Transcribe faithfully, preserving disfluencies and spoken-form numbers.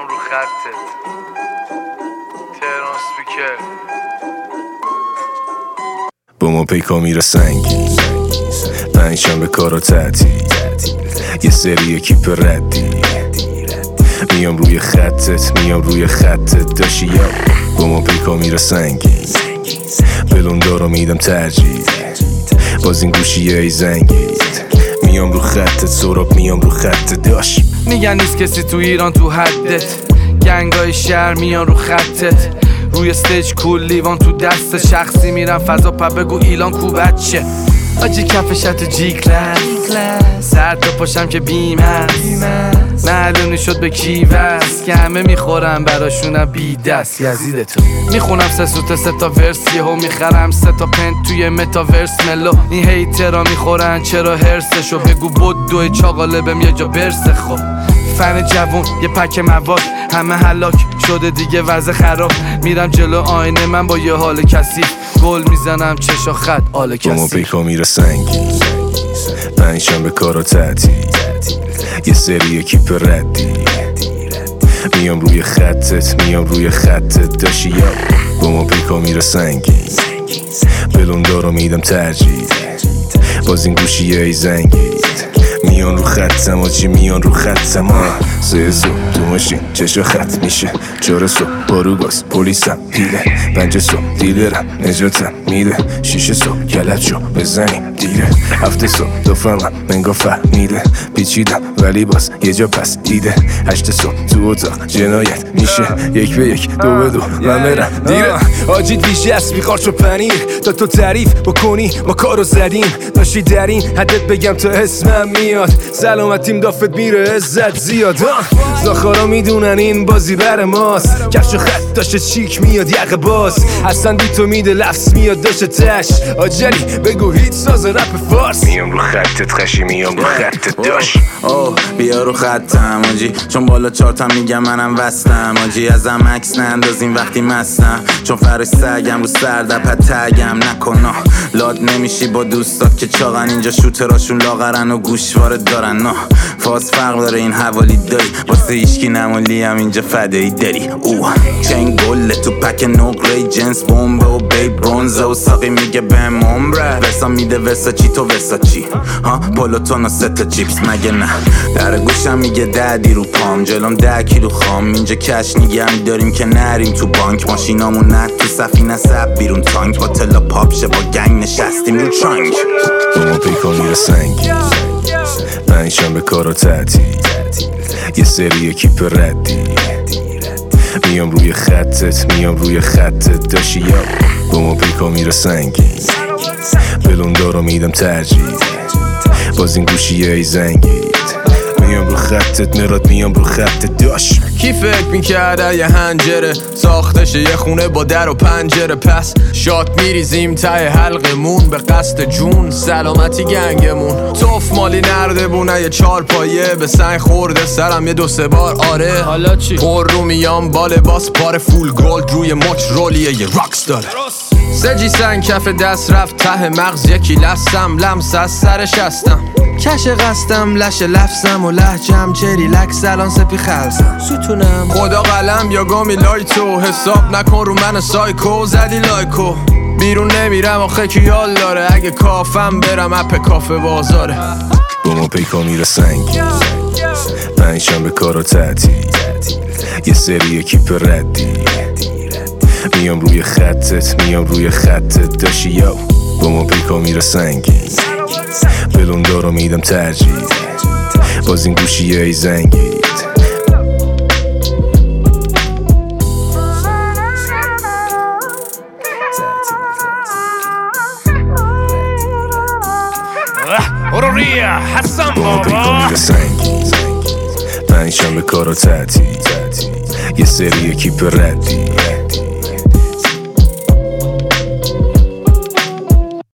میام رو خطت تهران سپیکر با ما پیکا میره سنگی پنجشنبه کارا تعطیل یه سری کیپ ردی میام روی خطت میام روی خطت داشی یا با ما پیکا میره سنگی بلوندارو میدم ترجیح باز این گوشیه ای زنگید میام رو خطت سراب میام رو خطت داش میگن نیست کسی تو ایران تو حدت گنگای شهر میان رو خطت روی استیج کول لیوان تو دست شخصی میرم فضا پا بگو ایلان کو بچه آجی کفشت جی کلاس سر تا پاشم که بیم هست معلومی شد به کی وست که همه میخورم براشونم بی دست یزیدتو میخونم سه سوت سه تا ورس یهو میخرم سه تا پنت توی متاورس ملو این هیترا میخورن چرا هرسشو بگو بود دوی چاقاله بهم یه جا برسه خب فن جوون یه پک مواد همه هلاک شده دیگه وضع خراب میرم جلو آینه من با یه حال کثیف گل میزنم چشا خط آل کسی با ما پیکا میره سنگی پنجشنبه کارا تعطیل یه سری کیپ ردی میام روی خطت میام روی خطت داشی یا با ما پیکا میره سنگی بلوندارو میدم ترجیح باز این گوشیه ای زنگید میان رو خطم آجی میان رو خطم سه صبح تو ماشین چشا خط میشه چهار صبح بارو گاز پلیسم دیره پنج صبح دیلرم نجاتم میده شیش صبح گلت شو بزنیم دیره هفته صبح دو فهمم منگا فهمیده پیچیدم ولی باز یه جا پس دیده هشت صبح تو اتاق جنایت میشه یک به یک دو به دو من برم دیره آجی ویژه است بیخار شو پنیر تا تو تعریف بکنی ما کارو زدیم داشتی در این حدت بگم تا اسمم میاد سلامتیم دافت میره عزت زیاد زاخارا میدونن این بازی بر ماست کفش و خط داشته چیک میاد یقه باز اصلا بی تو میده لفظ میاد داشته تش آجلی بگو هیچ ساز رپ فارس میام رو خطت خشی میام رو خطت داش اوه بیا رو خطم آجی چون بالا چارتم میگم منم وستم آجی ازم عکس نندازیم وقتی مستم چون فرش سگم رو سر در پد تگم نکنا لاد نمیشی با دوستات که چاقن اینجا شوتراشون لاغرن و گوشواره دارن نه فاز فرق داره این حوالی داری واسه ایشکی نمولی هم اینجا فدایی داری اوه چنگ گله تو پک نقره جنس بومبه و بی برونزه و ساقی میگه بهم عمره ورسا میده ورسا چی تو ورسا چی ها پلوتون و ست چیپس مگه نه در گوشم میگه دردی رو پام جلوم ده کیلو خام اینجا کش نگه داریم که نریم تو بانک ماشینامون نه تو سفینه سب بیرون تانک با تلا پاپ شه با گنگ نشستیم رو ترانک با ما پیکا میره سنگی پنجشنبه کارا تعطیل یه سری کیپ ردی میام روی خطت میام روی خطت داشی یا با ما پیکا میره سنگی بلوندارو میدم ترجیح باز این گوشیه ای زنگید میام رو خطت مراد میام رو خطت داش کی فکر میکرده یه هنجره ساختشه یه خونه با در و پنجره پس شات میریزیم ته حلقمون به قصد جون سلامتی گنگمون توف مالی نرده بونه یه چار پایه به سنگ خورده سرم یه دو سه بار آره حالا چی؟ پر رو میام بال باس پار فول گولد روی مچ رولیه یه راکس داره سجی سنگ کف دست رفت ته مغز یکی لستم لمس از سرش هستم کش قستم لش لفظم و لحجم چری لکس الان سپی خلصم ستونم خدا قلم یا گامی لایتو حساب نکن رو من سایکو زدی لایکو بیرون نمیرم آخه کیال داره اگه کافم برم اپ کافه بازاره با ما پیکا میره سنگی پنجشنبه کارا تعطیل یه سری کیپ ردی میام روی خطت میام روی خطت داشی یا با ما پیکا میره سنگی بلوندارو میدم ترجیح باز این گوشیه ای زنگید اوروریا حسن با ما پیکا بابا میره سنگی پنجشنبه کارا تعطیل یه سری کیپ ردی